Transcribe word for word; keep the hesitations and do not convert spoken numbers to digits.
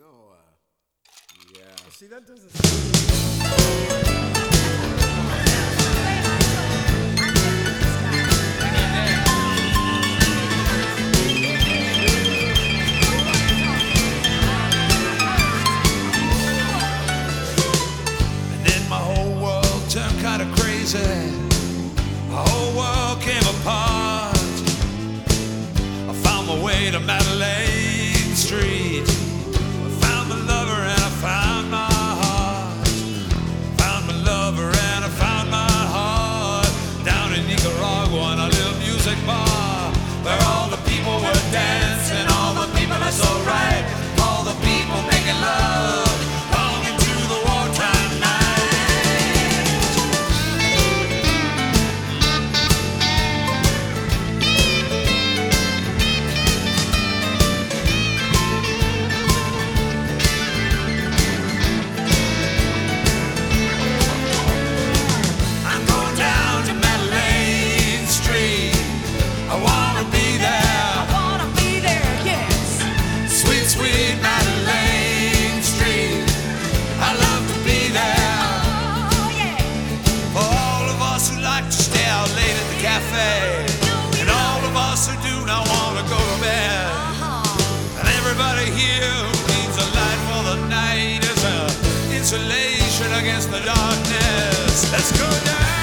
No, uh, yeah. See, that doesn't. And then my whole world turned kind of crazy. My whole world came apart. I found my way to Madeleine Street. I found my lover and I found my heart. Found my lover and I found my heart. Down in Nicaragua in a little music bar, where all the people were dancing, all the people are so right, all the people making love, longing to the wartime night. I'm going down to Madeleine Street. I wanna be there. I wanna be there, yes. Sweet, sweet Madeleine Street. I love to be there. Oh, yeah. For all of us who like to stay out late at the cafe, and all of us who do not want to go to bed, Uh-huh. and everybody here who needs a light for the night is a insulation against the darkness. Let's go down.